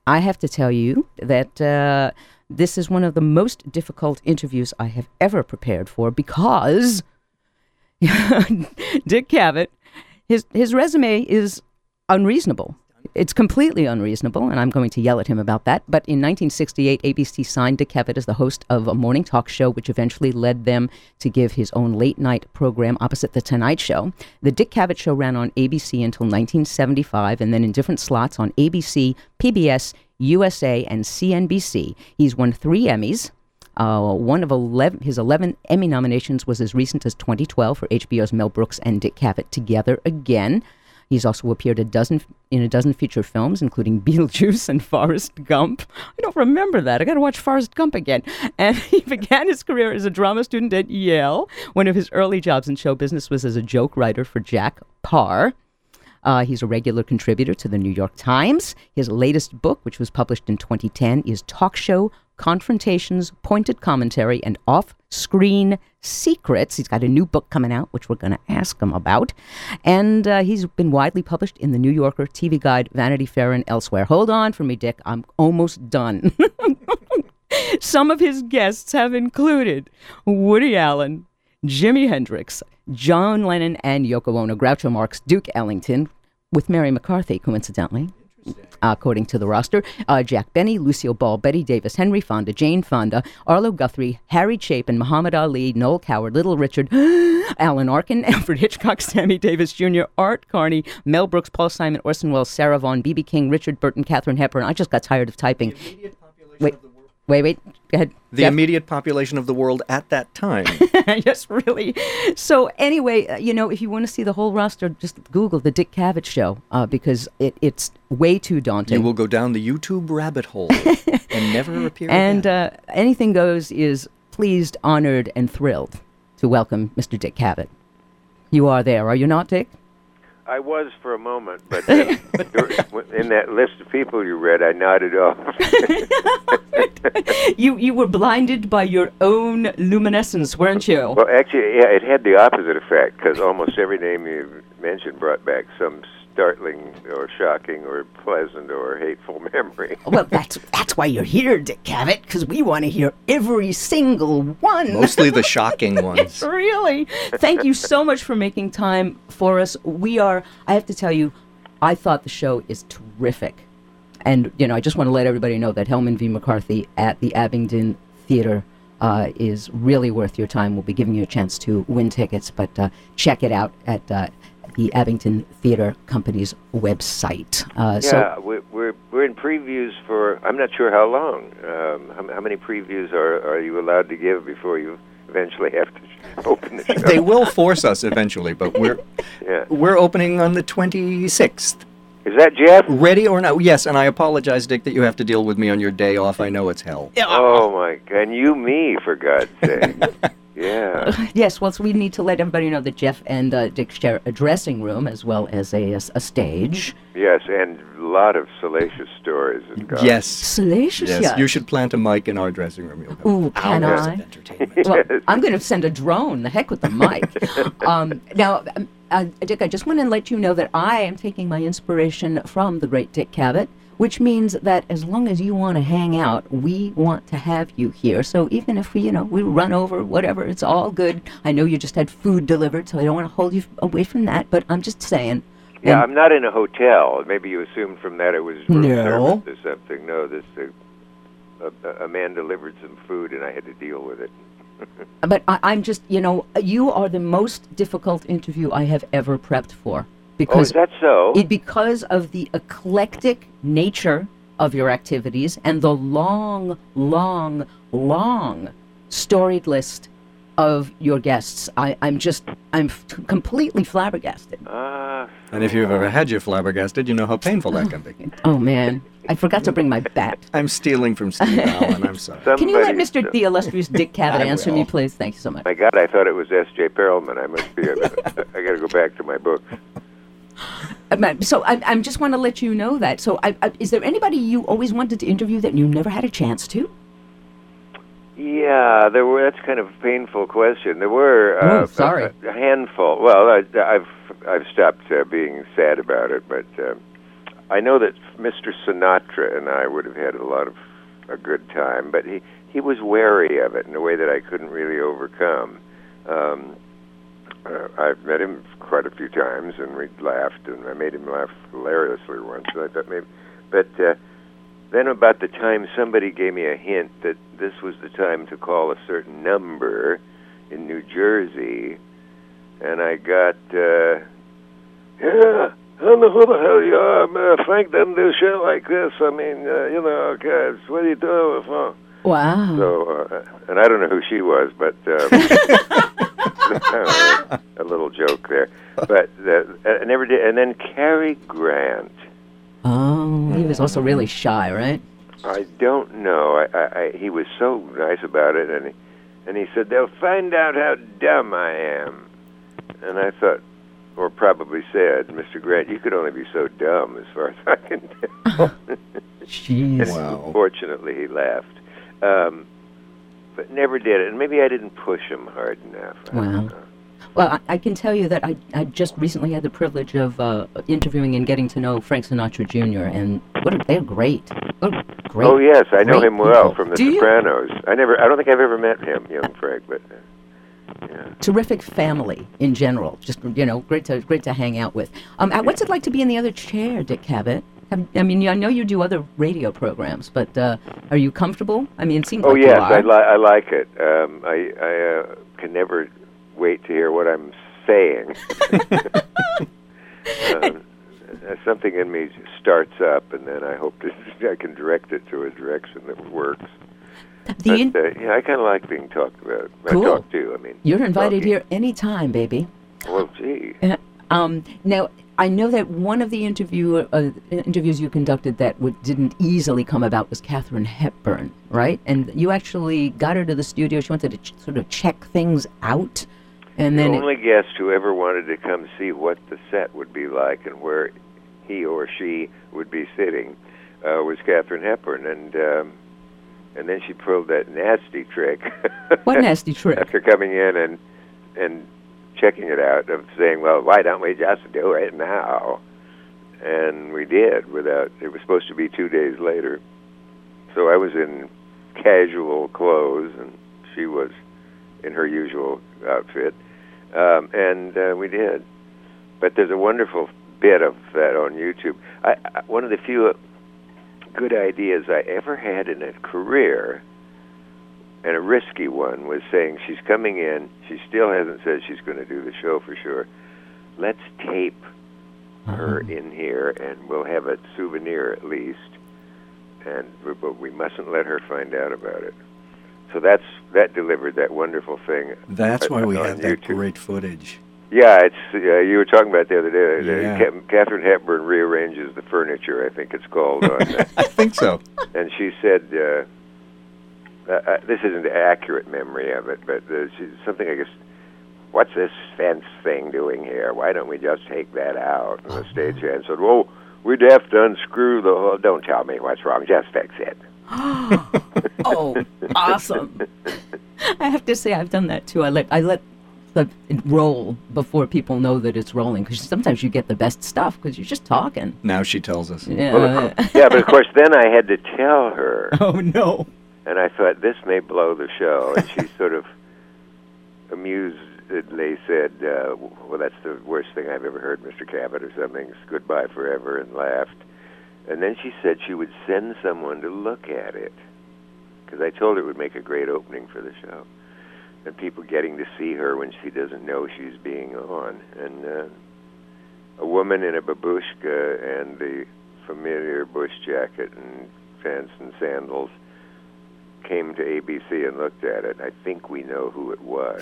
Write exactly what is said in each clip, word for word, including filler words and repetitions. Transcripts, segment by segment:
I have to tell you that uh, this is one of the most difficult interviews I have ever prepared for because Dick Cavett, his his resume is unreasonable. It's completely unreasonable, and I'm going to yell at him about that. But in nineteen sixty-eight, A B C signed Dick Cavett as the host of a morning talk show, which eventually led them to give his own late-night program opposite The Tonight Show. The Dick Cavett Show ran on A B C until nineteen seventy-five, and then in different slots on A B C, P B S, U S A, and C N B C. He's won three Emmys. Uh, one of eleven, his eleven Emmy nominations was as recent as twenty twelve for H B O's Mel Brooks and Dick Cavett Together Again. He's also appeared a dozen in a dozen feature films, including Beetlejuice and Forrest Gump. I don't remember that. I got to watch Forrest Gump again. And he began his career as a drama student at Yale. One of his early jobs in show business was as a joke writer for Jack Paar. Uh, he's a regular contributor to the New York Times. His latest book, which was published in twenty ten, is Talk Show Confrontations, Pointed Commentary, and Off-Screen Secrets. He's got a new book coming out, which we're going to ask him about. And uh, he's been widely published in The New Yorker, T V Guide, Vanity Fair, and elsewhere. Hold on for me, Dick. I'm almost done. Some of his guests have included Woody Allen, Jimi Hendrix, John Lennon, and Yoko Ono, Groucho Marx, Duke Ellington, with Mary McCarthy, coincidentally. Uh, according to the roster, uh, Jack Benny, Lucille Ball, Betty Davis, Henry Fonda, Jane Fonda, Arlo Guthrie, Harry Chapin, Muhammad Ali, Noel Coward, Little Richard, Alan Arkin, Alfred Hitchcock, Sammy Davis Junior, Art Carney, Mel Brooks, Paul Simon, Orson Welles, Sarah Vaughan, B B King, Richard Burton, Katharine Hepburn. I just got tired of typing. The immediate population Wait. of the world. Wait, wait, go ahead. The Jeff? immediate population of the world at that time. Yes, really. So anyway, uh, you know, if you want to see the whole roster, just Google The Dick Cavett Show uh, because it, it's way too daunting. You will go down the YouTube rabbit hole and never appear And again. uh, Anything Goes is pleased, honored, and thrilled to welcome Mister Dick Cavett. You are there, are you not, Dick? I was for a moment, but uh, in that list of people you read, I nodded off. you you were blinded by your own luminescence, weren't you? Well, actually, yeah, it had the opposite effect, because almost every name you mentioned brought back some startling or shocking or pleasant or hateful memory. Well, that's that's why you're here, Dick Cavett, because we want to hear every single one. Mostly the shocking ones. Really. Thank you so much for making time for us. We are, I have to tell you, I thought the show is terrific. And, you know, I just want to let everybody know that Hellman v. McCarthy at the Abingdon Theater uh, is really worth your time. We'll be giving you a chance to win tickets, but uh, check it out at uh, the Abington Theater Company's website. Uh, yeah, so, we're, we're we're in previews for, I'm not sure how long. Um, how, how many previews are, are you allowed to give before you eventually have to sh- open the show? They will force us eventually, but we're Yeah. we're opening on the twenty-sixth. Is that Jeff? Ready or not? Yes, and I apologize, Dick, that you have to deal with me on your day off. I know it's hell. Oh, my God. And you me, for God's sake. Yeah. yes, well, so we need to let everybody know that Jeff and uh, Dick share a dressing room as well as a, a, a stage. Yes, and a lot of salacious stories. And God. Yes. Salacious, Yes, yes. you should plant a mic in our dressing room. You'll have Ooh, can hours I? of entertainment. Well, I'm going to send a drone. The heck with the mic. um, now, um, uh, Dick, I just want to let you know that I am taking my inspiration from the great Dick Cavett, which means that as long as you want to hang out, we want to have you here. So even if we, you know, we run over, whatever, it's all good. I know you just had food delivered, so I don't want to hold you away from that, but I'm just saying. Yeah, And- I'm not in a hotel. Maybe you assumed from that it was room No. service or something. No, this uh, a, a man delivered some food, and I had to deal with it. But I, I'm just, you know, you are the most difficult interview I have ever prepped for. Oh, Because is that so? It, because of the eclectic nature of your activities and the long, long, long storied list of your guests. I, I'm just, I'm f- completely flabbergasted. Ah, And if you've ever had your flabbergasted, you know how painful that can be. Oh, man. I forgot to bring my bat. I'm stealing from Steve Allen. I'm sorry. Can you let somebody- Mister the illustrious Dick Cavett I answer will. me, please? Thank you so much. My God, I thought it was S J Perelman. I must be. A, I got to go back to my book. Uh, So I, I just want to let you know that. So I, I, is there anybody you always wanted to interview that you never had a chance to? Yeah, there were. That's kind of a painful question. There were uh, Oh, sorry. A, a handful. Well, I, I've I've stopped uh, being sad about it, but uh, I know that Mister Sinatra and I would have had a lot of a good time, but he, he was wary of it in a way that I couldn't really overcome. Um, uh, I've met him quite a few times, and we laughed, and I made him laugh hilariously once. And I thought maybe, but uh, then about the time somebody gave me a hint that this was the time to call a certain number in New Jersey, and I got, uh, yeah, I don't know who the hell you are, man. Frank doesn't do shit like this. I mean, uh, you know, guys, what are you doing with her? Wow. So, uh, and I don't know who she was, but um, a little joke there. But uh, I never did. And then Cary Grant. Oh, he was also really shy, right? I don't know. I, I, I, he was so nice about it, and he, and he said, they'll find out how dumb I am. And I thought, or probably said, Mister Grant, you could only be so dumb as far as I can tell. Jeez. And Wow. Fortunately, he laughed. Um, but never did it. And maybe I didn't push him hard enough. I don't Wow. know. Well, I, I can tell you that I, I just recently had the privilege of uh, interviewing and getting to know Frank Sinatra Junior And what a, they're great. What a great. Oh, yes, I know great him well people. from The Do you? Sopranos. I never, I don't think I've ever met him, young Frank, but uh, yeah. Terrific family in general. Just, you know, great to great to hang out with. Um, uh, what's it like to be in the other chair, Dick Cavett? Have, I mean, I know you do other radio programs, but uh, are you comfortable? I mean, it seems Oh, like yes, you are. I, li- I like it. Um, I, I uh, can never wait to hear what I'm saying. um, something in me starts up, and then I hope that I can direct it to a direction that works. The But, in- uh, yeah, I kind of like being talked about. Cool. I talk to, I mean. You're invited talking. here anytime, baby. Well, gee. Uh, um, now, I know that one of the interview uh, interviews you conducted that w- didn't easily come about was Katharine Hepburn, right? And you actually got her to the studio. She wanted to ch- sort of check things out, and then the it- only guest who ever wanted to come see what the set would be like and where he or she would be sitting uh, was Katharine Hepburn, and um, and then she pulled that nasty trick. What nasty trick? After coming in and and checking it out, of saying, "Well, why don't we just do it now?" And we did. Without it was supposed to be two days later, so I was in casual clothes, and she was in her usual outfit, um, and uh, we did. But there's a wonderful bit of that on YouTube. I, I, one of the few good ideas I ever had in a career, and a risky one, was saying she's coming in. She still hasn't said she's going to do the show for sure. Let's tape her Uh-huh. in here, and we'll have a souvenir at least. And but we mustn't let her find out about it. So that's that delivered that wonderful thing. That's why we on have that YouTube. great footage. Yeah, it's uh, you were talking about it the other day. Uh, Yeah. Ca- Katharine Hepburn rearranges the furniture, I think it's called. On, uh, I think so. and she said, uh, uh, uh, this isn't an accurate memory of it, but uh, she, something I guess, what's this fence thing doing here? Why don't we just take that out? And the stagehand said, well, we'd have to unscrew the whole, don't tell me what's wrong, just fix it. Oh, awesome! I have to say, I've done that too. I let I let the it roll before people know that it's rolling, because sometimes you get the best stuff because you're just talking. Now she tells us. Yeah. Well, of- yeah, but of course then I had to tell her. Oh no. And I thought, this may blow the show. And she sort of amusedly said, uh, well, that's the worst thing I've ever heard, Mister Cavett, or something. It's goodbye forever, and laughed. And then she said she would send someone to look at it, because I told her it would make a great opening for the show. And people getting to see her when she doesn't know she's being on. And uh, a woman in a babushka and the familiar bush jacket and pants and sandals came to A B C and looked at it. I think we know who it was.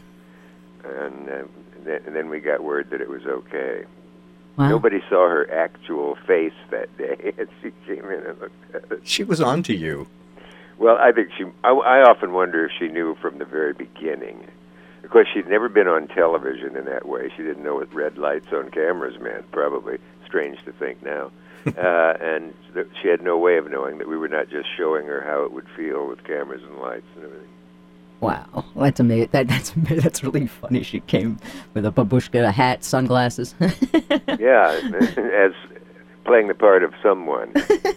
and, uh, th- and then we got word that it was okay. Wow. Nobody saw her actual face that day as she came in and looked at it. She was on to you. Well, I think she, I, I often wonder if she knew from the very beginning. Of course, she'd never been on television in that way. She didn't know what red lights on cameras meant, probably. Strange to think now. uh, and th- she had no way of knowing that we were not just showing her how it would feel with cameras and lights and everything. Wow, well, that's amazing. That, that's that's really funny. She came with a babushka, a hat, sunglasses. Yeah, as playing the part of someone.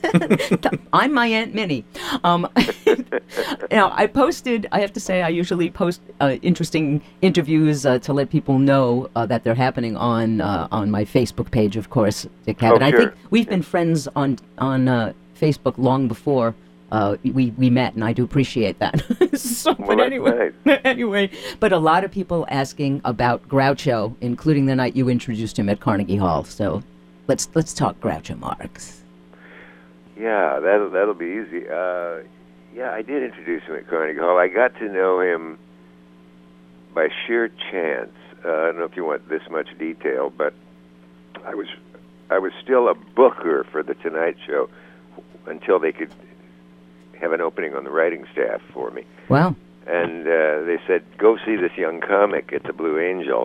I'm my Aunt Minnie. Um, now, I posted, I have to say, I usually post uh, interesting interviews uh, to let people know uh, that they're happening on uh, on my Facebook page, of course, Dick Cavett. Oh, I sure. think we've been friends on on uh, Facebook long before uh, we, we met, and I do appreciate that. so, Well, but that's anyway, nice. anyway, but a lot of people asking about Groucho, including the night you introduced him at Carnegie Hall. So let's let's talk Groucho Marx. Yeah, that'll that'll be easy. Uh, yeah, I did introduce him at Carnegie Hall. I got to know him by sheer chance. Uh, I don't know if you want this much detail, but I was I was still a booker for the Tonight Show until they could have an opening on the writing staff for me. Wow. And uh, they said, go see this young comic at the Blue Angel.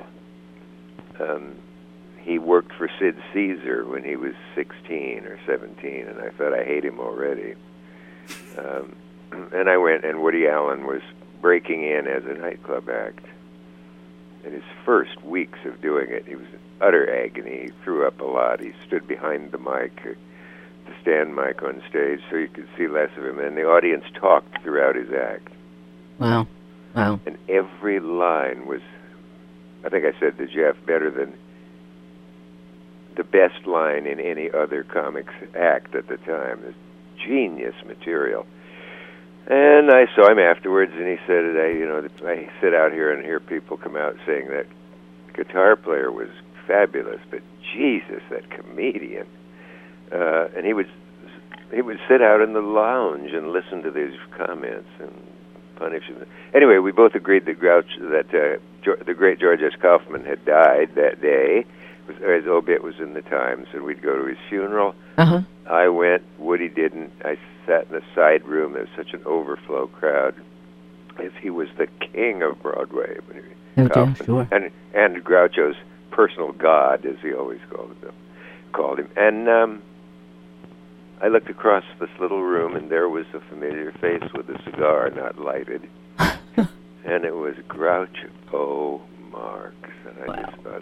Um, he worked for Sid Caesar when he was sixteen or seventeen, and I thought, I hate him already. Um, and I went, and Woody Allen was breaking in as a nightclub act. In his first weeks of doing it, he was in utter agony. He threw up a lot. He stood behind the mic, uh, the stand mic on stage, so you could see less of him. And the audience talked throughout his act. Wow. Wow. And every line was, I think I said to Jeff, better than the best line in any other comics act at the time. It's genius material. And I saw him afterwards, and he said, I, you know, I sit out here and hear people come out saying that guitar player was fabulous, but Jesus, that comedian. Uh, and he would he would sit out in the lounge and listen to these comments and punish him. Anyway, we both agreed that Grouch, that uh, jo- the great George S. Kaufman had died that day. It was, his obit was in the Times, and we'd go to his funeral. Uh-huh. I went. Woody didn't. I sat in a side room. There was such an overflow crowd. As he was the king of Broadway. Oh, dear, sure. And and Groucho's personal god, as he always called him. Called him. And um, I looked across this little room, and there was a familiar face with a cigar not lighted. And it was Groucho Marx. And I Wow. just thought,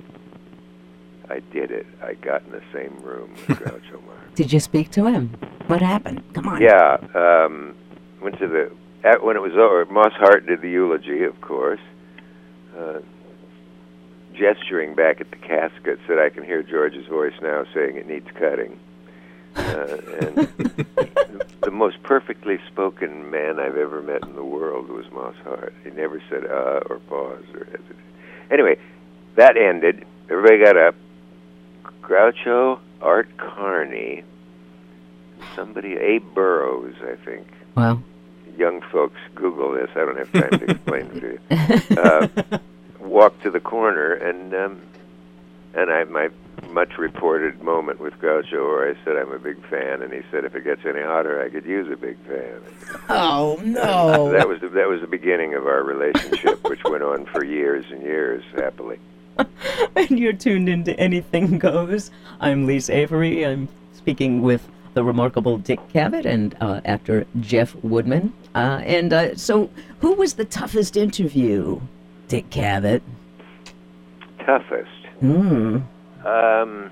I did it. I got in the same room with Groucho Marx. Did you speak to him? What happened? Come on. Yeah. Um, went to the... At, when it was over, Moss Hart did the eulogy, of course. Uh, gesturing back at the casket, said, I can hear George's voice now saying it needs cutting. Uh, and the most perfectly spoken man I've ever met in the world was Moss Hart. He never said uh or pause or hesitate. Anyway, that ended. Everybody got up. Groucho, Art Carney, somebody, Abe Burrows, I think. Wow. Young folks, Google this. I don't have time to explain it to you. Uh, walked to the corner, and um, and I my much reported moment with Groucho, where I said I'm a big fan, and he said if it gets any hotter, I could use a big fan. Oh And no! that was the, that was the beginning of our relationship, which went on for years and years, happily. And you're tuned into Anything Goes. I'm Lise Avery. I'm speaking with the remarkable Dick Cavett and uh, actor Jeff Woodman. Uh, and uh, so, who was the toughest interview, Dick Cavett? Toughest. Hmm. Um,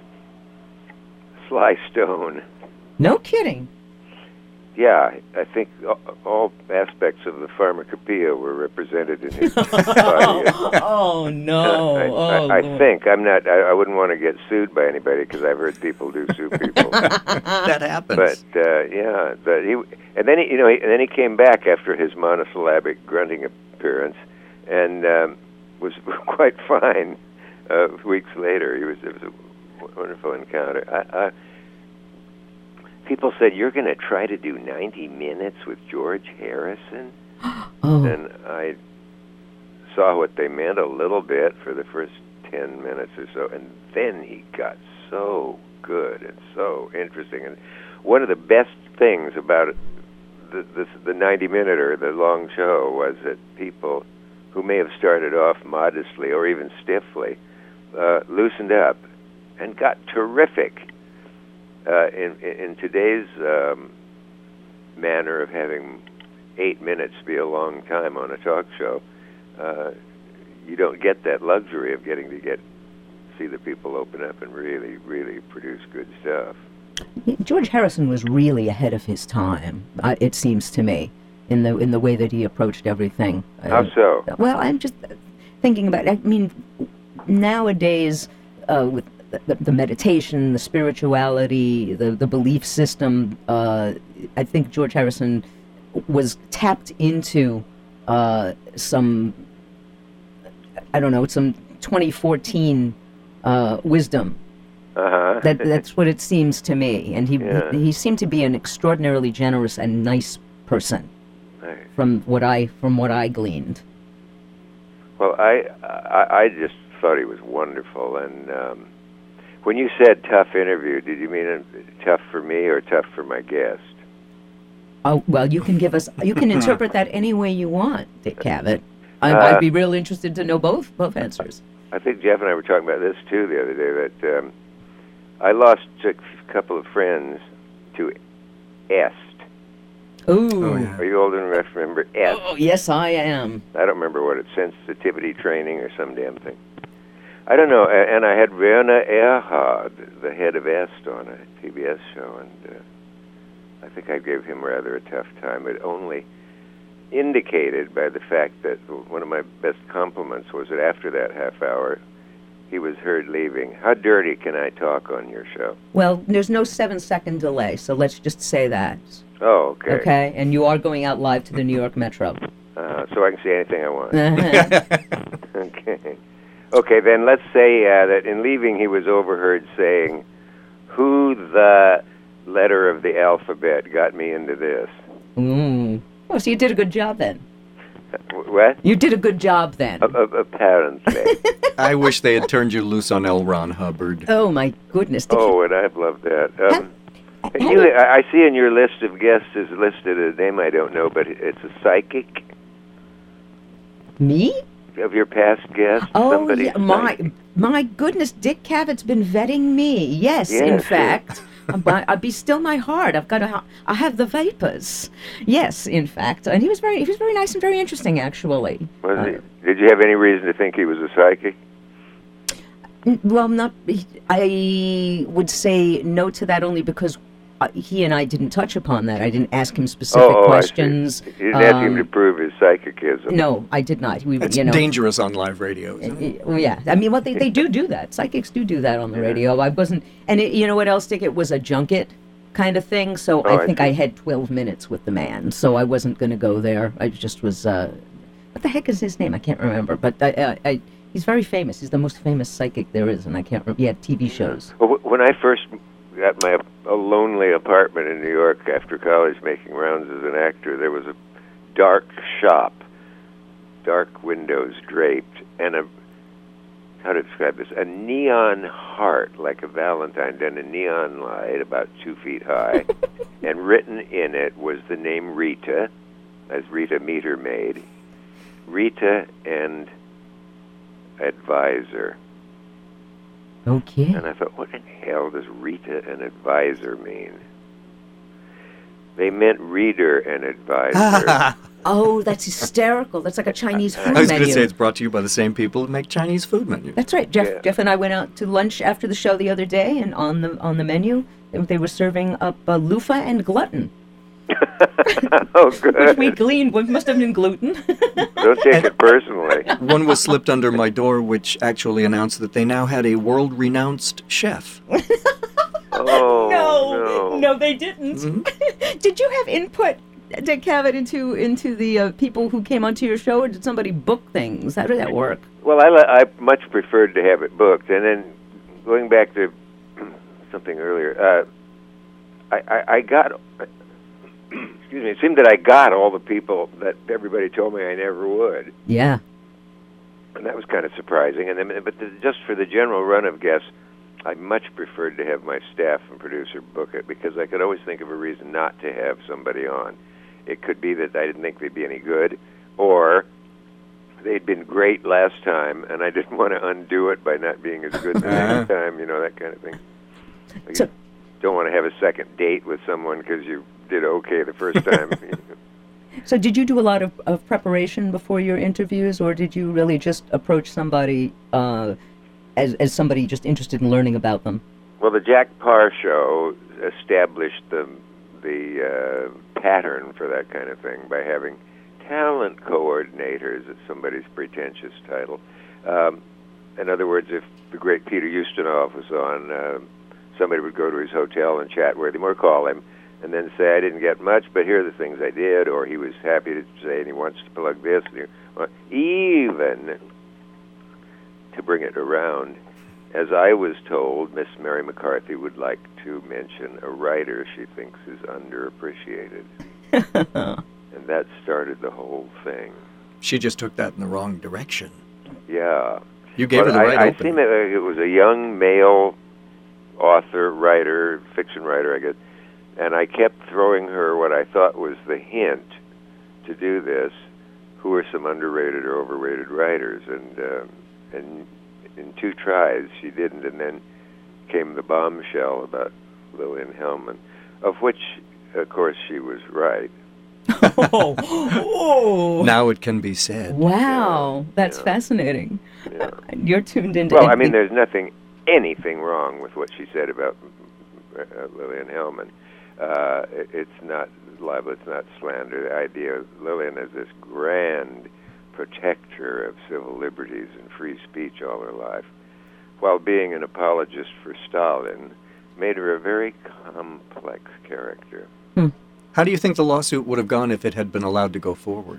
Sly Stone. No kidding. Yeah, I think all aspects of the pharmacopoeia were represented in his body. Oh no! I, oh, I, I Lord. think I'm not. I, I wouldn't want to get sued by anybody because I've heard people do sue people. That happens. But uh, yeah, but he and then he, you know, he, and then he came back after his monosyllabic grunting appearance, and um, was quite fine. Uh, weeks later, he was. It was a wonderful encounter. I, I, people said, you're going to try to do ninety minutes with George Harrison? Oh. And I saw what they meant a little bit for the first ten minutes or so, and then he got so good and so interesting. And one of the best things about it, the, the, the ninety-minute or the long show was that people who may have started off modestly or even stiffly uh, loosened up and got terrific. Uh, in, in today's um, manner of having eight minutes be a long time on a talk show, uh, you don't get that luxury of getting to get see the people open up and really, really produce good stuff. George Harrison was really ahead of his time, uh, it seems to me, in the in the way that he approached everything. How Uh, so? Well, I'm just thinking about, I mean, nowadays, uh, with the, the meditation, the spirituality, the, the belief system, uh, I think George Harrison was tapped into uh, some, I don't know, some twenty fourteen uh, wisdom. Uh-huh. That That's what it seems to me. And he, Yeah. he, he seemed to be an extraordinarily generous and nice person, Nice. from what I from what I gleaned. Well, I, I I just thought he was wonderful. And um, when you said tough interview, did you mean it tough for me or tough for my guest? Oh, well, you can give us, you can interpret that any way you want, Dick Cavett. I, Uh, I'd be real interested to know both both answers. I think Jeff and I were talking about this too the other day. That um, I lost a couple of friends to est. Ooh. Oh, yeah. Are you old enough to remember est? Oh, yes, I am. I don't remember what it's, sensitivity training or some damn thing. I don't know. a- And I had Werner Erhard, the head of est, on a T B S show, and uh, I think I gave him rather a tough time. It only indicated by the fact that one of my best compliments was that after that half hour, he was heard leaving. How dirty can I talk on your show? Well, there's no seven-second delay, so let's just say that. Oh, okay. Okay? And you are going out live to the New York Metro. Uh, so I can say anything I want. Uh-huh. Okay. Okay, then let's say uh, that in leaving he was overheard saying, "Who the letter of the alphabet got me into this?" Ooh. Oh, so you did a good job then. W- What? You did a good job then. A- a- apparently. I wish they had turned you loose on L. Ron Hubbard. Oh, my goodness. Did Oh, and I've loved that. Um, How- and how you, did- I I see in your list of guests is listed a name I don't know, but it's a psychic you, me? of your past guests. Oh, Somebody's yeah, my psychic. my goodness, Dick Cavett's been vetting me. Yes, in Yes, fact. I, I be still my heart. I've got a, I have the vapors. Yes, in fact, and he was very, he was very nice and very interesting, actually. Was Uh, he? Did you have any reason to think he was a psychic? N- Well, not. I would say no to that only because uh, he and I didn't touch upon that. I didn't ask him specific oh, oh, questions. I see. You didn't ask him Um, to prove his psychicism. No, I did not. We, It's you know, dangerous on live radio, isn't it? Uh, Well, yeah, I mean, what they, they do do that. Psychics do do that on the radio. I wasn't, and it, you know what else, Dick? It was a junket kind of thing. So Oh, I I think see. I had twelve minutes with the man. So I wasn't going to go there. I just was. Uh, what the heck is his name? I can't remember. But I, I, I, he's very famous. He's the most famous psychic there is, and I can't. Re- he had T V shows. Well, wh- when I first got my a lonely apartment in New York after college, making rounds as an actor, there was a dark shop, dark windows draped, and a how to describe this? A neon heart, like a Valentine, and a neon light about two feet high, and written in it was the name Rita, as Rita Meter maid, Rita and advisor. Okay. And I thought, what in hell does Rita and advisor mean? They meant reader and advisor. Oh, that's hysterical. That's like a Chinese food I was going menu. to say it's brought to you by the same people who make Chinese food menus. That's right. Jeff, Yeah. Jeff and I went out to lunch after the show the other day, and on the on the menu, they, they were serving up uh, loofah and glutton. Oh, Which good. we gleaned what must have been gluten. Don't take it personally. One was slipped under my door, which actually announced that they now had a world-renounced chef. Oh, no, no. no, they didn't. Mhm. Did you have input, Dick Cavett, into into the uh, people who came onto your show, or did somebody book things? How did that work? Well, I, li- I much preferred to have it booked. And then going back to something earlier, uh, I, I, I got, excuse me, it seemed that I got all the people that everybody told me I never would. Yeah. And that was kind of surprising. And then, but the, just for the general run of guests, I much preferred to have my staff and producer book it because I could always think of a reason not to have somebody on. It could be that I didn't think they'd be any good, or they'd been great last time, and I didn't want to undo it by not being as good the next time, you know, that kind of thing. Like So- you don't want to have a second date with someone because you did okay the first time. So did you do a lot of, of preparation before your interviews, or did you really just approach somebody uh, as as somebody just interested in learning about them? Well, the Jack Paar Show established the the uh, pattern for that kind of thing by having talent coordinators. It's somebody's pretentious title. Um, in other words, if the great Peter Ustinov was on, uh, somebody would go to his hotel and chat with him or call him and then say, I didn't get much, but here are the things I did, or he was happy to say, and he wants to plug this. And he, well, even, to bring it around, as I was told, Miss Mary McCarthy would like to mention a writer she thinks is underappreciated. And that started the whole thing. She just took that in the wrong direction. Yeah. You gave well, her the right I, opening. I seem it, it was a young male author, writer, fiction writer, I guess, and I kept throwing her what I thought was the hint to do this, who are some underrated or overrated writers, and uh, and in two tries she didn't, and then came the bombshell about Lillian Hellman, of which, of course, she was right. Oh, oh. Now it can be said. Wow, Yeah, that's yeah. fascinating. Yeah. You're tuned into. Well, I mean, there's nothing, anything wrong with what she said about uh, Lillian Hellman. Uh, it, it's not libel, it's not slander. The idea of Lillian as this grand protector of civil liberties and free speech all her life, while being an apologist for Stalin, made her a very complex character. Hmm. How do you think the lawsuit would have gone if it had been allowed to go forward?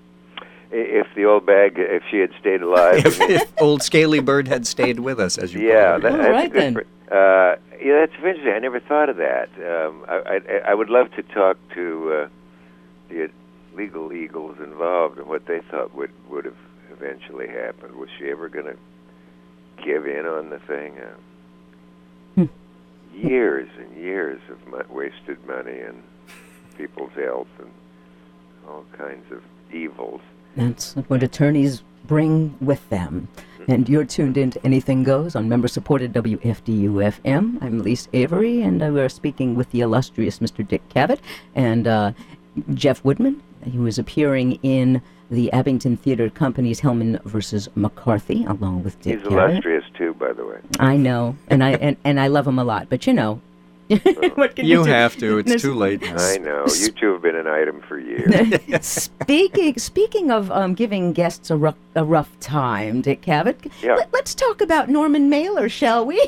If the old bag, if she had stayed alive. if, if old Scaly Bird had stayed with us, as you yeah, call her. that, All that's right, a good then. fr- uh, yeah, that's interesting. I never thought of that. Um, I, I, I would love to talk to uh, the legal eagles involved and what they thought would, would have eventually happened. Was she ever going to give in on the thing? Uh, Hmm. Years and years of mo- wasted money and people's health and all kinds of evils. That's what attorneys bring with them. And you're tuned into Anything Goes on member-supported W F D U F M. I'm Lise Avery, and uh, we're speaking with the illustrious Mister Dick Cavett and uh, Jeff Woodman, who is appearing in the Abington Theater Company's Hellman versus McCarthy, along with Dick He's Cavett. illustrious too, by the way. I know, and I and, and I love him a lot, but you know. What can You do? have to. It's There's- too late now. I know. You two have been an item for years. speaking speaking of um, giving guests a rough, a rough time, Dick Cavett, Yeah. let, let's talk about Norman Mailer, shall we?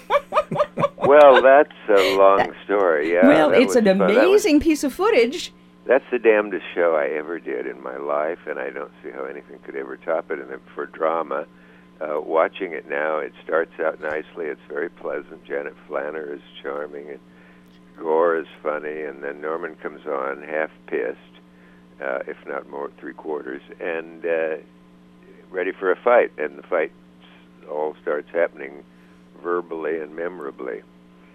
Well, that's a long story. Yeah. well, that it's was an fun. That was- amazing piece of footage. That's the damnedest show I ever did in my life, and I don't see how anything could ever top it. And then for drama, uh, watching it now, it starts out nicely. It's very pleasant. Janet Flanner is charming, and Gore is funny, and then Norman comes on half pissed, uh, if not more, three quarters, and uh, ready for a fight. And the fight all starts happening verbally and memorably.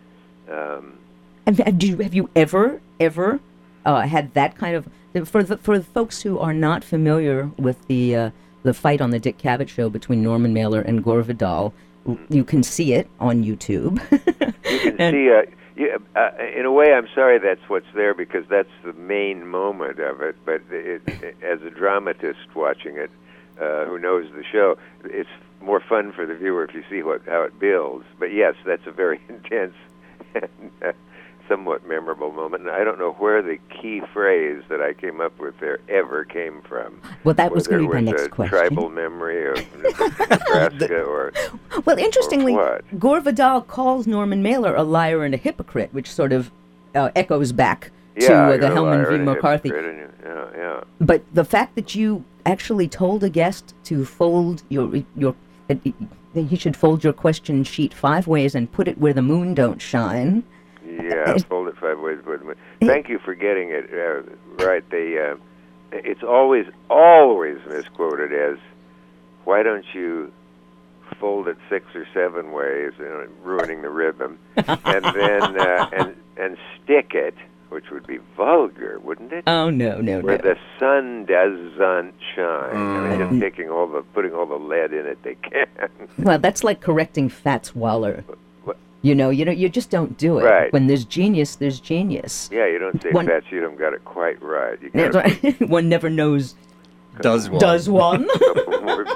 Um, Have, have you have you ever ever uh, had that kind of for the for the folks who are not familiar with the uh, the fight on the Dick Cavett show between Norman Mailer and Gore Vidal? You can see it on YouTube. You can And- see, uh, yeah, uh, in a way, I'm sorry that's what's there because that's the main moment of it. But it, it, as a dramatist watching it, uh, who knows the show, it's more fun for the viewer if you see what how it builds. But yes, that's a very intense and uh, somewhat memorable moment. And I don't know where the key phrase that I came up with there ever came from. Well, that was Whether going to be my it was next a question. tribal memory of Nebraska or... Well, interestingly, what? Gore Vidal calls Norman Mailer a liar and a hypocrite, which sort of uh, echoes back to Yeah, uh, the you're a Hellman liar v. and a McCarthy. hypocrite, and you- Yeah, yeah. But the fact that you actually told a guest to fold your your that he should fold your question sheet five ways and put it where the moon don't shine. Yeah, Uh, fold it five ways. But thank you for getting it uh, right. They, uh, it's always, always misquoted as, "Why don't you fold it six or seven ways?" You know, ruining the rhythm, and then uh, and and stick it, which would be vulgar, wouldn't it? Oh no, no, Where no. the sun doesn't shine. I mean, Mm. just taking all the, putting all the lead in it they can. Well, that's like correcting Fats Waller. What? You know, you know, you just don't do it. Right. When there's genius, there's genius. Yeah, you don't say One- fat. You don't got it quite right. You That's got right. One never knows. Does one. Does one? a couple more beats.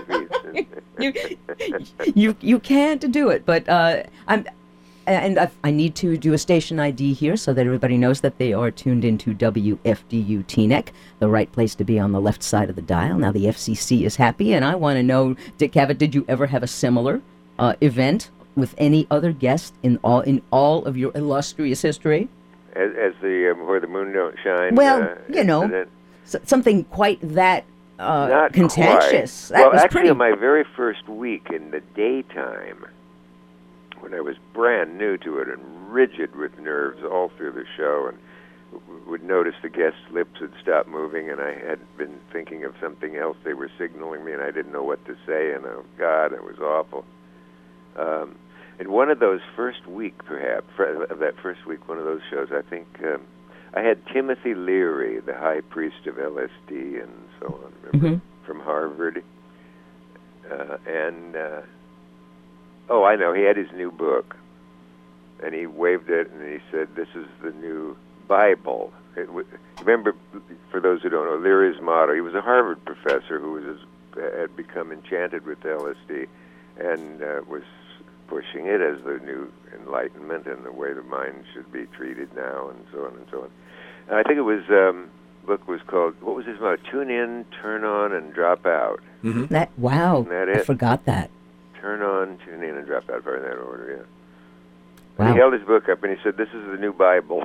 you, you you can't do it, but uh, I'm, and I, I need to do a station I D here so that everybody knows that they are tuned into W F D U Teaneck, the right place to be on the left side of the dial. Now the F C C is happy, and I want to know, Dick Cavett, did you ever have a similar uh, event with any other guest in all in all of your illustrious history? As, as the um, Where the Moon Don't Shine. Well, uh, you know, incident. s- something quite that uh, Not contentious. Quite. That well, was actually, pretty. my very first week in the daytime, when I was brand new to it and rigid with nerves all through the show, and w- would notice the guests' lips had stopped moving, and I had been thinking of something else they were signaling me, and I didn't know what to say, and oh God, it was awful. Um, in one of those first week, perhaps, fr- of that first week, one of those shows, I think um, I had Timothy Leary, the high priest of L S D and so on, remember, Mm-hmm. from Harvard, uh, and uh, oh, I know, he had his new book, and he waved it, and he said, "This is the new Bible." It w- remember, for those who don't know, Leary's motto, he was a Harvard professor who was had become enchanted with L S D and uh, was pushing it as the new enlightenment and the way the mind should be treated now, and so on and so on. And I think it was, um, book was called, what was his motto? Tune in, turn on, and drop out. Mm-hmm. That wow, Isn't that I it? forgot that. Turn on, tune in, and drop out, in that order, yeah. Wow. And he held his book up and he said, "This is the new Bible."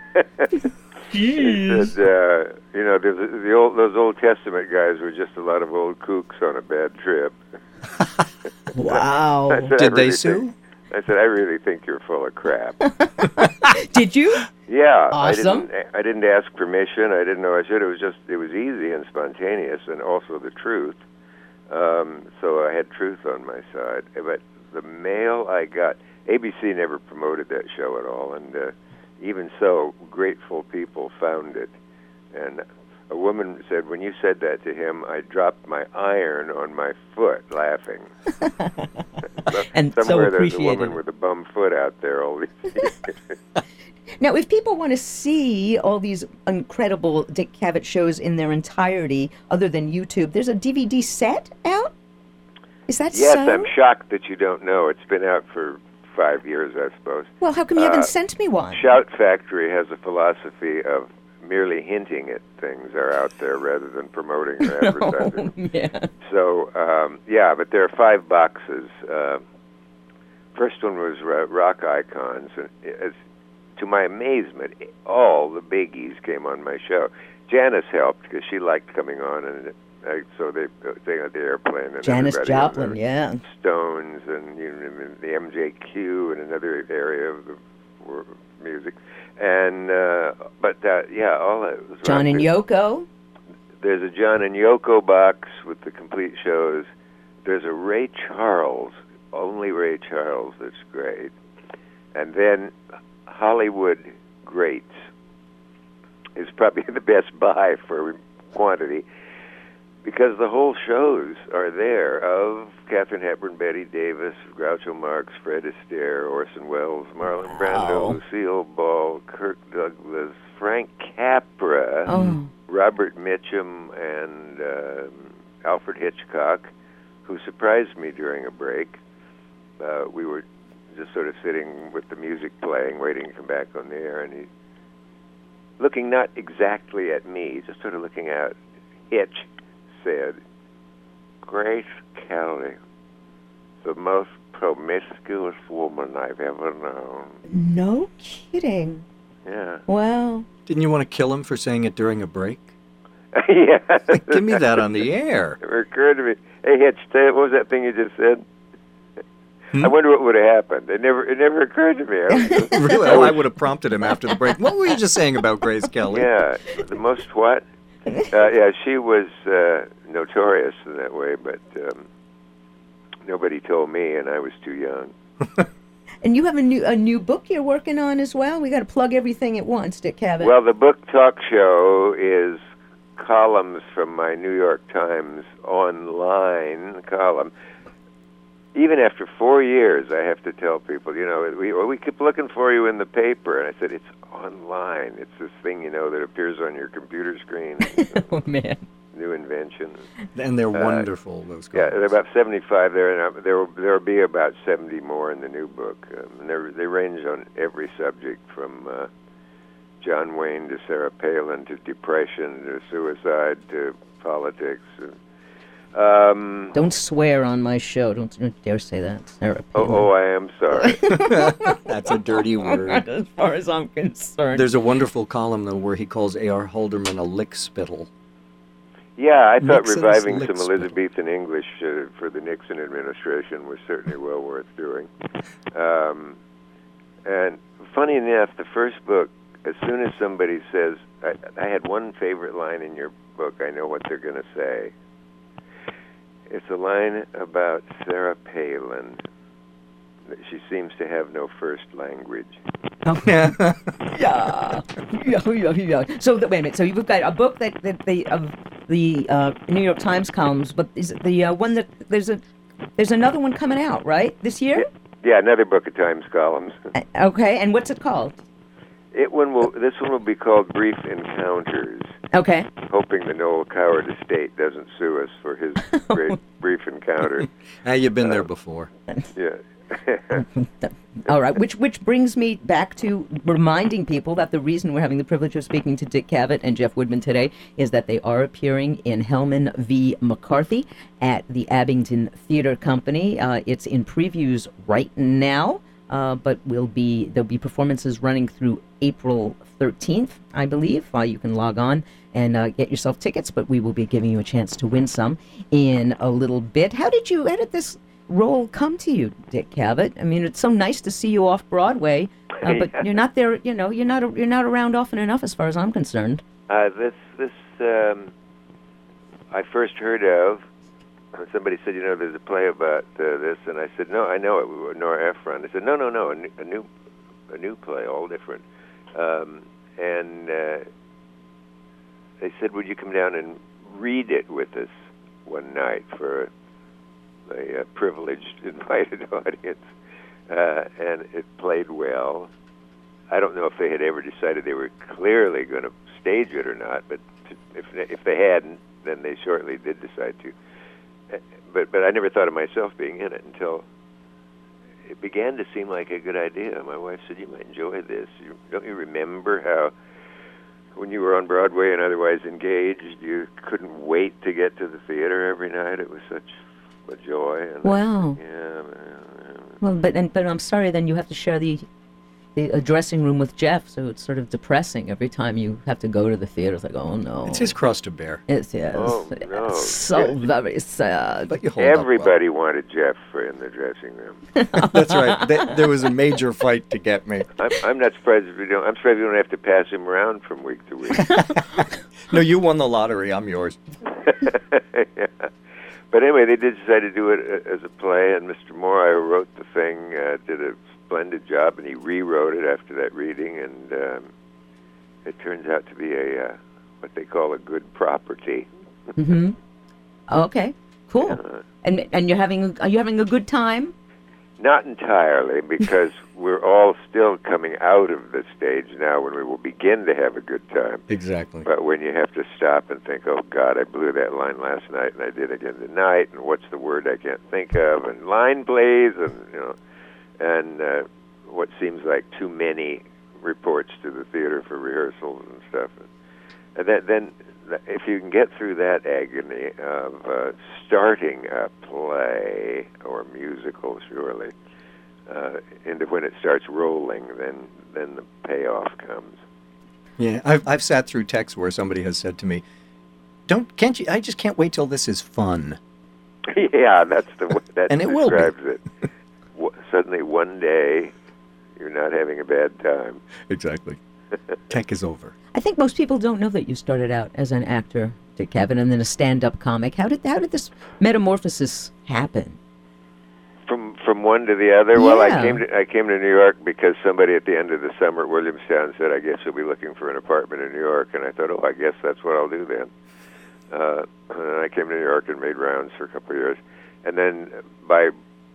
He said, uh, you know, the, the old, those Old Testament guys were just a lot of old kooks on a bad trip. Wow. I said, I Did they really sue? think- I said, "I really think you're full of crap." Did you? Yeah, Awesome. I didn't. I didn't ask permission. I didn't know I should. It was just. It was easy and spontaneous, and also the truth. Um, so I had truth on my side. But the mail I got, A B C never promoted that show at all, and uh, even so, grateful people found it. And a woman said, "When you said that to him, I dropped my iron on my foot, laughing." So, And so somewhere there's a appreciated. woman with a bum foot out there all these years. Now, if people want to see all these incredible Dick Cavett shows in their entirety, other than YouTube, there's a D V D set out? Is that Yes, so? I'm shocked that you don't know. It's been out for five years, I suppose. Well, how come you Uh, haven't sent me one? Shout Factory has a philosophy of merely hinting at things are out there rather than promoting or advertising. Oh, yeah. So, um, yeah, but there are five boxes. Uh, first one was uh, Rock Icons. And as, to my amazement, all the biggies came on my show. Janice helped because she liked coming on, and uh, so they they got the airplane. And Janis everybody Joplin, and yeah. Stones, and you know, the M J Q, and another area of the world of music. And uh, but uh, yeah, all that was John right. and Yoko. There's a John and Yoko box with the complete shows. There's a Ray Charles, only Ray Charles, that's great. And then Hollywood Greats is probably the best buy for quantity because the whole shows are there of Katharine Hepburn, Betty Davis, Groucho Marx, Fred Astaire, Orson Welles, Marlon Brando, Lucille Ball, Kirk Douglas, Frank Capra, Oh. Robert Mitchum, and um Alfred Hitchcock, who surprised me during a break. Uh, we were just sort of sitting with the music playing, waiting to come back on the air, and he, looking not exactly at me, just sort of looking out, Hitch said, "Grace Kelly, the most promiscuous woman I've ever known." No kidding. Yeah. Wow. Didn't you want to kill him for saying it during a break? Yeah. Give me that on the air. It occurred to me, hey, Hitch, say- what was that thing you just said? Hmm? I wonder what would have happened. It never, it never occurred to me. I was just- Really? Oh, I would have prompted him after the break. What were you just saying about Grace Kelly? Yeah, the most what? Uh, yeah, she was uh, notorious in that way, but um, nobody told me, and I was too young. And you have a new a new book you're working on as well? We got to plug everything at once, Dick Cavett. Well, the book talk show is columns from my New York Times online column. Even after four years, I have to tell people, you know, we well, we keep looking for you in the paper, and I said, it's online. It's this thing, you know, that appears on your computer screen. Oh, man. new invention. And they're Uh, wonderful, those Yeah, columns. there are about seventy-five there, and there will there will be about seventy more in the new book. Um, and they they range on every subject from uh, John Wayne to Sarah Palin to depression to suicide to politics. Um, Don't swear on my show. Don't, don't dare say that, Sarah oh, Palin. oh, I am sorry. That's a dirty word. As far as I'm concerned. There's a wonderful column, though, where he calls A R Halderman a lickspittle. Yeah, I thought Nixon's reviving some lickspittle. Elizabethan English uh, for the Nixon administration was certainly well worth doing. Um, and funny enough, the first book, as soon as somebody says, I, I had one favorite line in your book, I know what they're going to say. It's a line about Sarah Palin. That she seems to have no first language. Oh. yeah. yeah, yeah, yeah. So the, wait a minute. So you've got a book that, that the of the uh, New York Times columns, but is it the uh, one that there's a there's another one coming out right this year? Yeah, another book of Times columns. Uh, okay, and what's it called? It one will. This one will be called Brief Encounters. Okay. Hoping the Noel Coward estate doesn't sue us for his great brief encounter. Ah, you've been Uh, there before. Yeah. All right, which which brings me back to reminding people that the reason we're having the privilege of speaking to Dick Cavett and Jeff Woodman today is that they are appearing in Hellman v. McCarthy at the Abington Theater Company. Uh, it's in previews right now, uh, but will be there'll be performances running through April thirteenth, I believe. Uh, you can log on and uh, get yourself tickets, but we will be giving you a chance to win some in a little bit. How did you edit this role come to you, Dick Cavett? I mean, it's so nice to see you off Broadway, uh, but Yeah. you're not there. You know, you're not you're not around often enough, as far as I'm concerned. Uh, this this um, I first heard of. Somebody said, you know, there's a play about uh, this, and I said, no, I know it. Nora Ephron. I said, no, no, no, a new a new, a new play, all different. Um, and uh, they said, would you come down and read it with us one night for a, a privileged invited audience? Uh, and it played well. I don't know if they had ever decided they were clearly going to stage it or not, but to, if they, if they hadn't, then they shortly did decide to. Uh, but but I never thought of myself being in it until it began to seem like a good idea. My wife said, you might enjoy this. You, don't you remember how when you were on Broadway and otherwise engaged, you couldn't wait to get to the theater every night? It was such a joy. And Wow. I, yeah. Man, Well, but and, but I'm sorry. Then you have to share the the uh, dressing room with Jeff, so it's sort of depressing every time you have to go to the theater. It's like, oh no, It's his cross to bear. It's yes, Oh, it's no. so Yeah. very sad. But you hold up well. Everybody wanted Jeff in the dressing room. That's right. Th- There was a major fight to get me. I'm, I'm not surprised if you don't. I'm surprised you don't have to pass him around from week to week. No, you won the lottery. I'm yours. Yeah. But anyway, they did decide to do it uh, as a play, and Mister Moore, who wrote the thing, uh, did a splendid job, and he rewrote it after that reading, and um, it turns out to be a uh, what they call a good property. Mm-hmm. Okay, cool. Uh, And and you're having are you having a good time? Not entirely, because we're all still coming out of the stage now when we will begin to have a good time. Exactly. But when you have to stop and think, oh, God, I blew that line last night, and I did again tonight, and what's the word I can't think of, and line plays, and, you know, and uh, what seems like too many reports to the theater for rehearsals and stuff. And then, then if you can get through that agony of uh, starting a play or musical, surely, uh, into when it starts rolling, then then the payoff comes. Yeah, I've I've sat through texts where somebody has said to me, "Don't can't you? I just can't wait till this is fun." Yeah, that's the that And it will be. describes it. W- Suddenly, one day, you're not having a bad time. Exactly. Tech is over. I think most people don't know that you started out as an actor, Dick Cavett, and then a stand-up comic. How did how did this metamorphosis happen? From from one to the other. Well, I Yeah. came to I came to New York because somebody at the end of the summer at Williamstown said, "I guess you'll be looking for an apartment in New York," and I thought, "Oh, I guess that's what I'll do then." Uh, and I came to New York and made rounds for a couple of years, and then by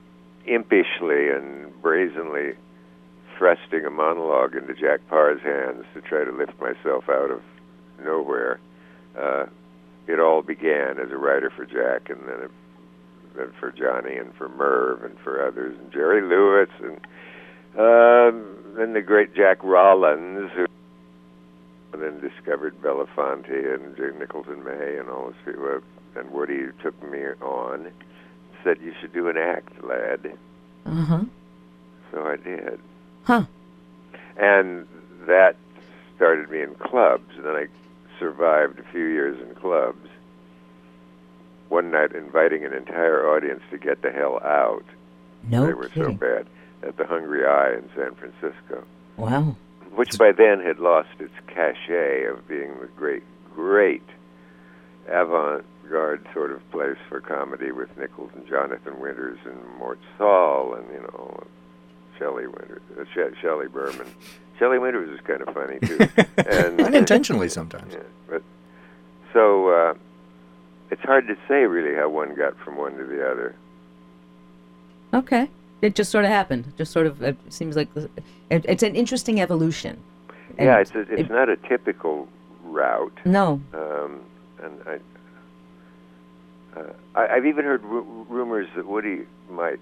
impishly and brazenly thrusting a monologue into Jack Parr's hands to try to lift myself out of nowhere, uh, it all began as a writer for Jack, and then, it, then for Johnny, and for Merv, and for others, and Jerry Lewis, and um, then the great Jack Rollins, who and then discovered Belafonte and J. Nicholson May and all those people, and Woody took me on, said, "You should do an act, lad." Uh-huh. So I did. Huh. And that started me in clubs, and then I survived a few years in clubs. One night inviting an entire audience to get the hell out. No They were kidding. so bad. At the Hungry Eye in San Francisco. Wow. Which by then had lost its cachet of being the great, great avant-garde sort of place for comedy with Nichols and Jonathan Winters and Mort Saul and, you know, Shelley Winters, uh, She- Shelley Berman. Shelley Winters is kind of funny, too. And, Unintentionally sometimes. Yeah, but so uh, it's hard to say, really, how one got from one to the other. Okay. It just sort of happened. Just sort of, it seems like it, it's an interesting evolution. And Yeah, it's a, it's it- not a typical route. No. Um, and I, uh, I, I've even heard ru- rumors that Woody might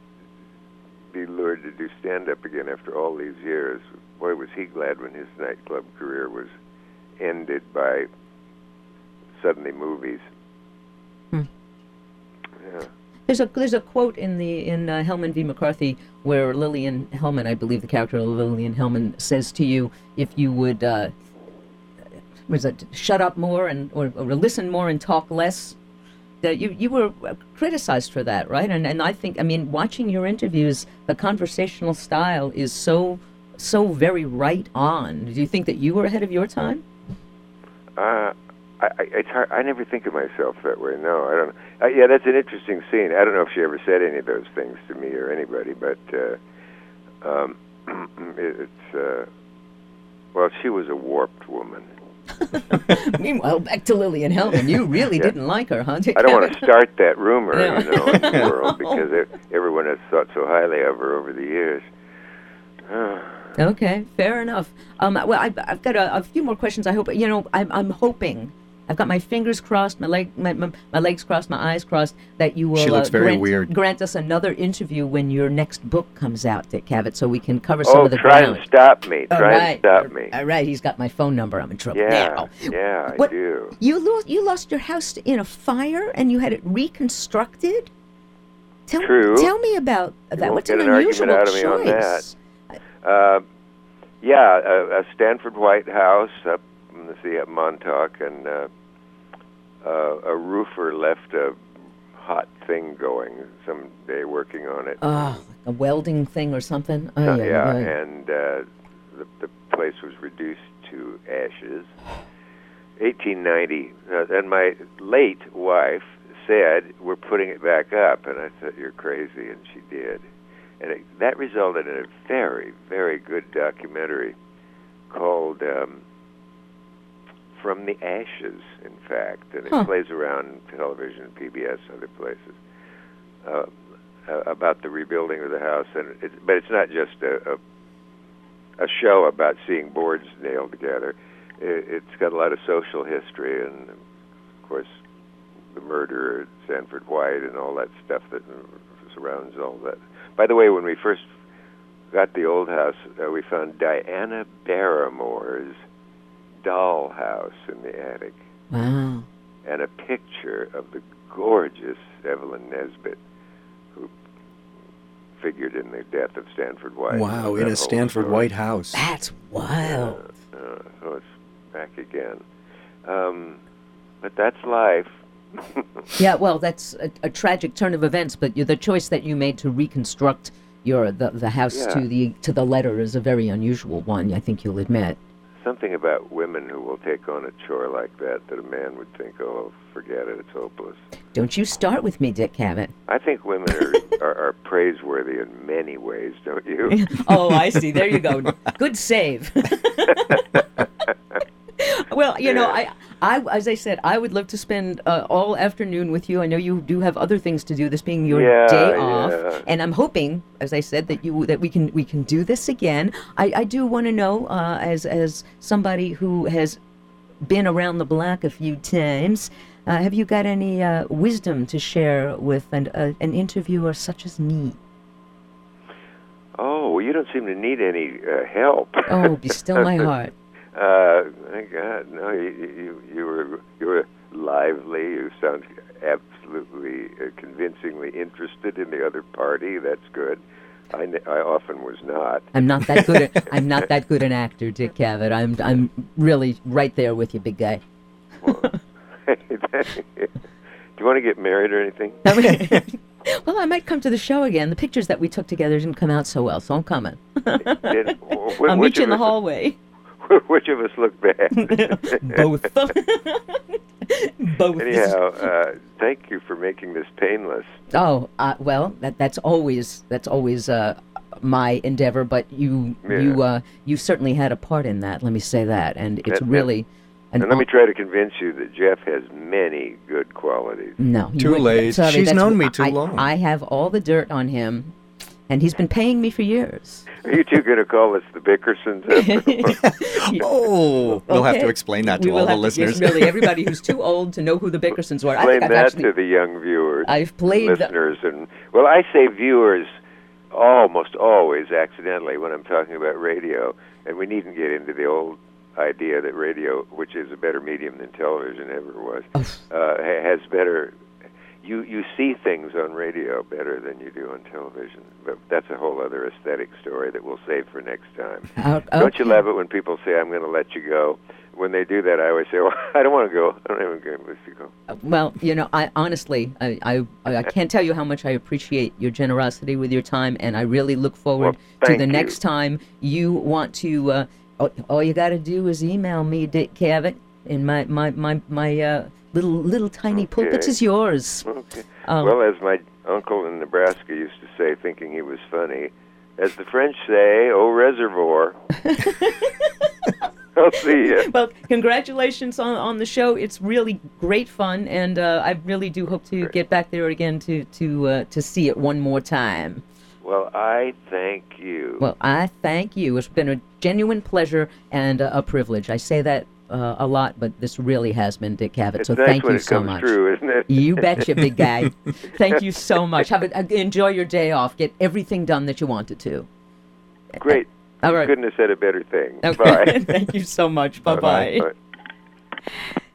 be lured to do stand-up again after all these years. Boy, was he glad when his nightclub career was ended by suddenly movies. Hmm. Yeah. There's a there's a quote in the in uh, Hellman v. McCarthy where Lillian Hellman, I believe the character of Lillian Hellman, says to you, if you would, uh, was it shut up more and or, or listen more and talk less, that you you were criticized for that, right? And and I think, I mean, watching your interviews, the conversational style is so so very right on. Do you think that you were ahead of your time? Uh, I, I, it's hard. I never think of myself that way. No, I don't. Uh, yeah, that's an interesting scene. I don't know if she ever said any of those things to me or anybody, but uh, um, it, it's uh, well, she was a warped woman. Meanwhile, back to Lillian Hellman. You really Yeah. didn't like her, huh? I don't want to start that rumor, No. you know, in the world because it, everyone has thought so highly of her over the years. Okay, fair enough. Um, well, I, I've got a, a few more questions. I hope you know. I'm, I'm hoping. I've got my fingers crossed, my leg, my, my, my legs crossed, my eyes crossed that you will She looks uh, very grant, weird. grant us another interview when your next book comes out, Dick Cavett, so we can cover some Oh, of the try ground. and stop me. All Try right. and stop me. All right, he's got my phone number. I'm in trouble Yeah, now. yeah, I What- do. You lost you lost your house in a fire and you had it reconstructed. Tell, True. Tell me about that. won't What's get an an argument unusual out of me on choice? Uh, yeah, a, a Stanford White house up, let's see, at Montauk, and uh, uh, a roofer left a hot thing going some day working on it. Oh, like a welding thing or something. Oh, Uh, yeah, yeah, yeah. and uh, the, the place was reduced to ashes. eighteen ninety, uh, and my late wife said, "We're putting it back up," and I said, "You're crazy," and she did. And it, that resulted in a very, very good documentary called um, From the Ashes, in fact, and it Huh. plays around television, P B S, other places, uh, uh, about the rebuilding of the house. And it, but it's not just a, a, a show about seeing boards nailed together. It, it's got a lot of social history and, of course, the murder at Sanford White and all that stuff that surrounds all that. By the way, when we first got the old house, uh, we found Diana Barrymore's dollhouse in the attic Wow. and a picture of the gorgeous Evelyn Nesbit, who figured in the death of Stanford White. Wow, That in a whole Stanford story. White house. That's wild. Uh, uh, so it's back again. Um, but that's life. Yeah, well, that's a, a tragic turn of events, but you, the choice that you made to reconstruct your the, the house Yeah. to the to the letter is a very unusual one. I think you'll admit. Something about women who will take on a chore like that that a man would think, oh, forget it, it's hopeless. Don't you start with me, Dick Cavett. I think women are, are, are praiseworthy in many ways, don't you? Oh, I see. There you go. Good save. Well, you know, I, I, as I said, I would love to spend uh, all afternoon with you. I know you do have other things to do. This being your Yeah, day off, yeah. and I'm hoping, as I said, that you that we can we can do this again. I, I do want to know, uh, as as somebody who has been around the block a few times. Uh, have you got any uh, wisdom to share with an, uh, an interviewer such as me? Oh, well, you don't seem to need any uh, help. Oh, be still my heart. Uh, thank God, no, you, you, you were you were lively. You sound absolutely uh, convincingly interested in the other party. That's good. I, I often was not. I'm not that good. At, I'm not that good an actor, Dick Cavett. I'm I'm really right there with you, big guy. Well, do you want to get married or anything? Well, I might come to the show again. The pictures that we took together didn't come out so well, so I'm coming. Did, well, I'll meet you in the hallway. Which of us look bad? Both. Both. Anyhow, uh, thank you for making this painless. Oh, uh, well, that that's always that's always uh, my endeavor. But you Yeah. you uh, you certainly had a part in that. Let me say that, and it's That- really. An And let me try to convince you that Jeff has many good qualities. No, you Too wouldn't. late. Sorry, She's that's- known me too I, long. I have all the dirt on him, and he's been paying me for years. Are you two going to call us the Bickersons? Oh, we'll have to Okay. explain that We to will all the have to- listeners. yes, really, everybody who's too old to know who the Bickersons were. I Explain think I've that actually, to the young viewers, I've played the- listeners, and well, I say viewers almost always accidentally when I'm talking about radio, and we needn't get into the old idea that radio, which is a better medium than television ever was, uh, ha- has better. You you see things on radio better than you do on television, but that's a whole other aesthetic story that we'll save for next time. Uh, Don't you okay. love it when people say, "I'm going to let you go"? When they do that, I always say, "Well, I don't want to go. I don't even going to let you go." Well, you know, I honestly, I, I, I can't tell you how much I appreciate your generosity with your time, and I really look forward Well, to thank the you. next time you want to. Uh, all, all you got to do is email me, Dick Cavett, and my my my my uh, little little tiny pulpit Okay. is yours. Okay. Um, Well, as my uncle in Nebraska used to say, thinking he was funny, as the French say, "Au reservoir." I'll see you. Well, congratulations on, on the show. It's really great fun, and uh, I really do hope to get back there again to to uh, to see it one more time. Well, I thank you. Well, I thank you. It's been a genuine pleasure and uh, a privilege. I say that uh, a lot, but this really has been, Dick Cavett. So That's thank when you it so comes much. true, isn't it? You betcha, big guy. Thank you so much. Have a, uh, enjoy your day off. Get everything done that you wanted to. Great. All right. Couldn't have said a better thing. Okay. Bye. Thank you so much. Bye-bye. Bye.